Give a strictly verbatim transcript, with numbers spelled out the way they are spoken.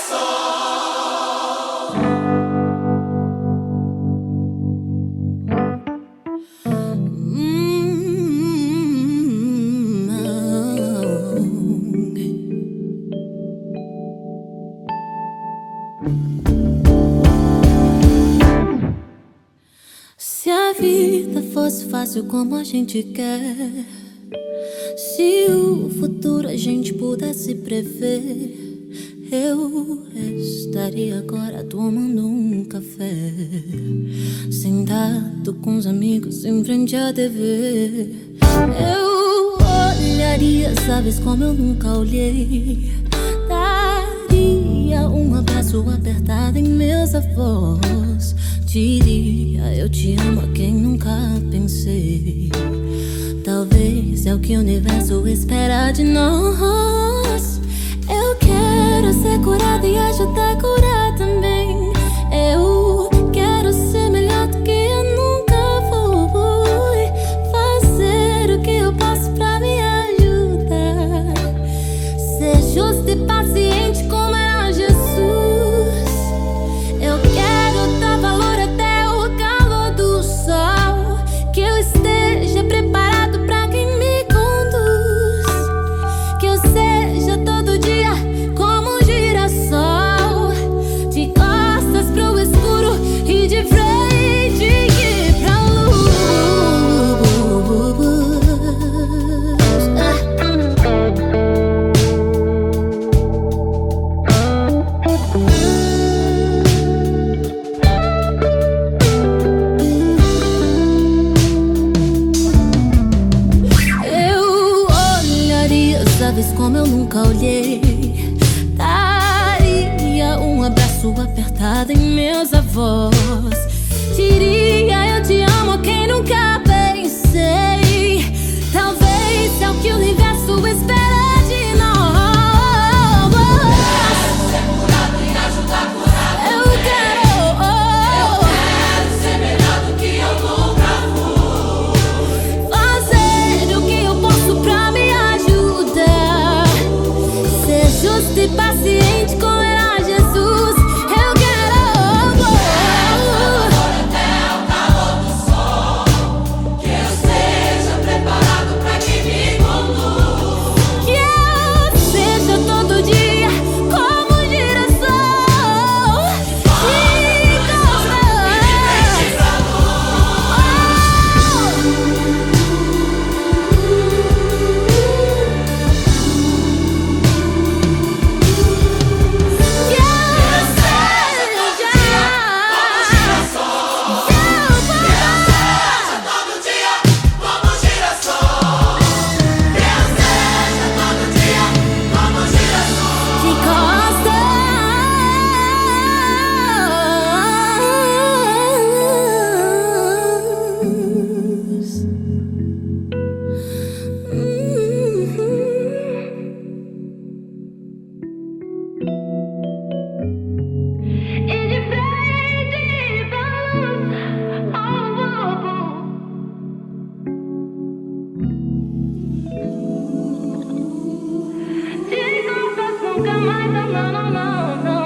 Se a vida fosse fácil como a gente quer, se o futuro a gente pudesse prever, eu estaria agora tomando um café, sentado com os amigos em frente à T V. Eu olharia, sabes como eu nunca olhei, daria um abraço apertado em meus avós, diria eu te amo a quem nunca pensei. Talvez é o que o universo espera de nós. Eu quero ser curada e ajudar a curar também. Eu quero ser melhor do que eu nunca fui, fazer o que eu posso pra me ajudar, ser justa e paciente como era Jesus. Eu quero dar valor até o calor do sol, que eu esteja preparado pra quem me conduz, que eu seja todo dia como um girassol, de costas pro escuro e de frente pra luz. Eu olharia, sabes como eu nunca olhei, daria um abraço apertado em meus avós, diria eu te amo a quem nunca pensei. Talvez é o que o universo espera de nós. Ser curado e ajudar a curar. Eu quero, Eu quero ser melhor do que eu nunca fui, fazer o que eu posso pra me ajudar, ser justo e paciente como era Jesus. Eu quero amor até o calor do sol, que eu seja preparado pra quem me conduz, que eu seja todo dia como um girassol, de costas pra que eu seja todo dia como um girassol, que eu seja todo dia como um girassol. de costas. E de frente pra luz. Oh, oh, oh. De costas nunca mais, não, não, não, não.